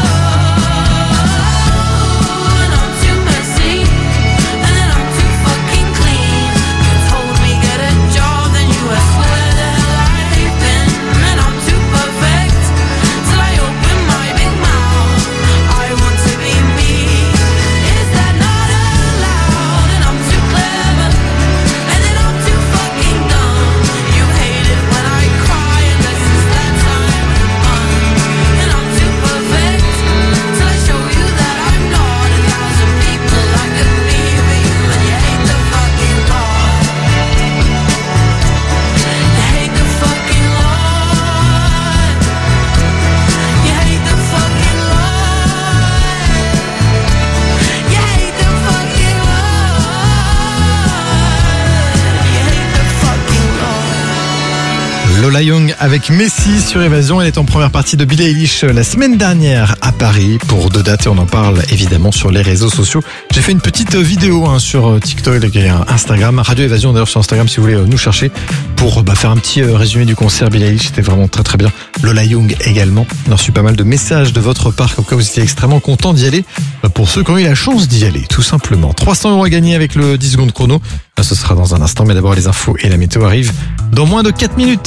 clothes. And I'm too messy, and then I'm too fucking clean. You told me get a job, then you asked where the hell I've been. And I'm too perfect, till I open my big mouth. I want to be me, is that not allowed? And I'm too clever. Lola Young avec Messi sur Évasion. Elle est en première partie de Billie Eilish la semaine dernière à Paris pour deux dates et on en parle évidemment sur les réseaux sociaux. J'ai fait une petite vidéo hein, sur TikTok et Instagram, Radio Évasion d'ailleurs sur Instagram si vous voulez nous chercher pour bah, faire un petit résumé du concert Billie Eilish. C'était vraiment très très bien. Lola Young également. On a reçu pas mal de messages de votre part comme quoi vous étiez extrêmement content d'y aller. Pour ceux qui ont eu la chance d'y aller, tout simplement. trois cents euros à gagner avec le dix secondes chrono. Ce sera dans un instant, mais d'abord les infos et la météo arrivent dans moins de quatre minutes.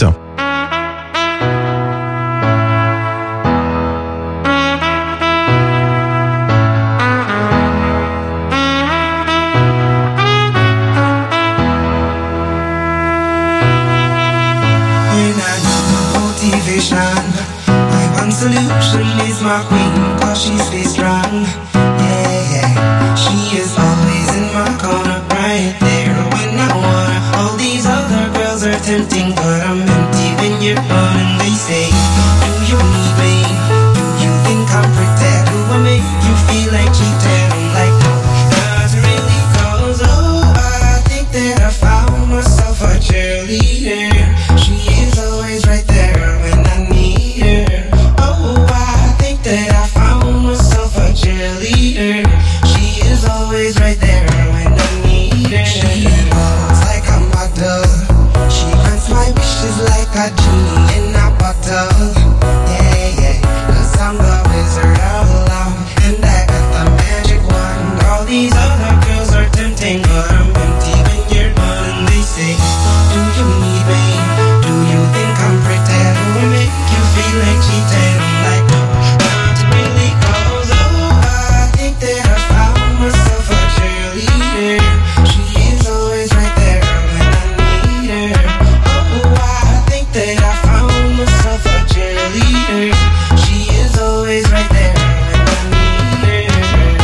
Tempting, but I'm empty when you're on and they say, do you need me? Do you think I'm pretend? Do I make you feel like cheating? I'm like, no, not really, cause oh, I think that I found myself a cheerleader. She is always right there when I need her. Oh, I think that I found myself a cheerleader. She is always right there when I need her. She looks like a model. My wishes like a genie in a bottle. Yeah, yeah, cause I'm the wizard of love, and I got the magic wand. All these other girls are tempting, but I'm empty when you're gone. And they say, do you need me? Do you think I'm pretend? Do I make you feel like cheating? I'm like, no, not really, cause oh, I think that I found myself a cheerleader. She is always right there when I need her. That I found myself a cheerleader. She is always right there when I need her.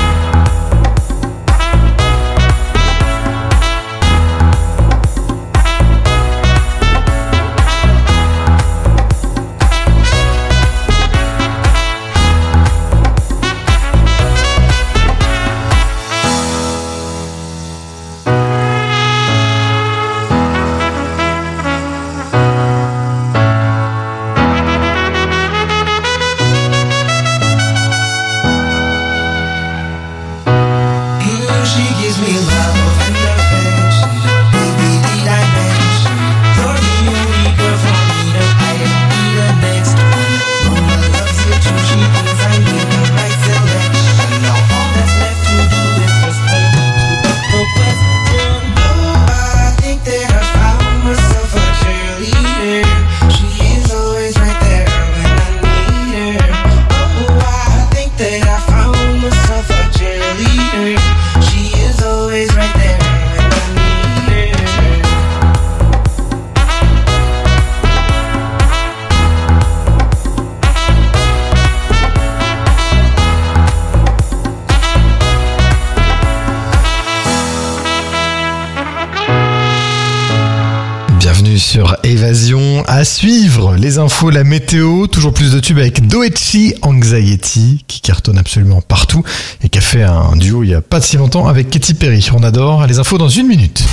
Sur Évasion, à suivre les infos, la météo, toujours plus de tubes avec Doechii Anxiety qui cartonne absolument partout et qui a fait un duo il n'y a pas si longtemps avec Katy Perry. On adore. Les infos dans une minute.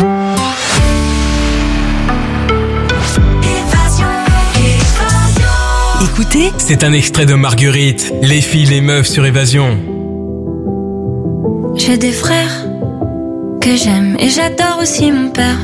Écoutez, c'est un extrait de Marguerite, les filles, les meufs sur Évasion. J'ai des frères que j'aime et j'adore aussi mon père.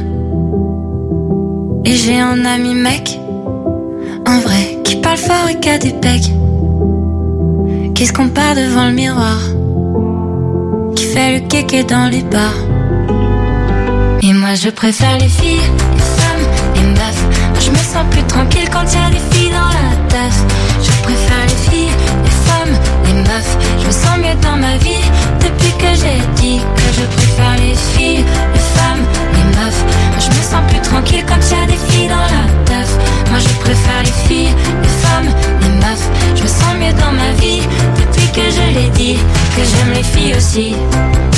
Et j'ai un ami mec, un vrai, qui parle fort et qui a des pecs, qui se compare devant le miroir, qui fait le kéké dans les bars. Et moi je préfère les filles, les femmes, les meufs. Moi je me sens plus tranquille quand y a des filles dans la teuf. Je préfère les filles, les femmes, les meufs. Je me sens mieux dans ma vie depuis que j'ai dit que je préfère les filles, les femmes, les meufs. Moi je me sens plus tranquille quand y a des filles dans la teuf. Moi je préfère les filles, les femmes, les meufs. Je me sens mieux dans ma vie depuis que je l'ai dit que j'aime les filles aussi.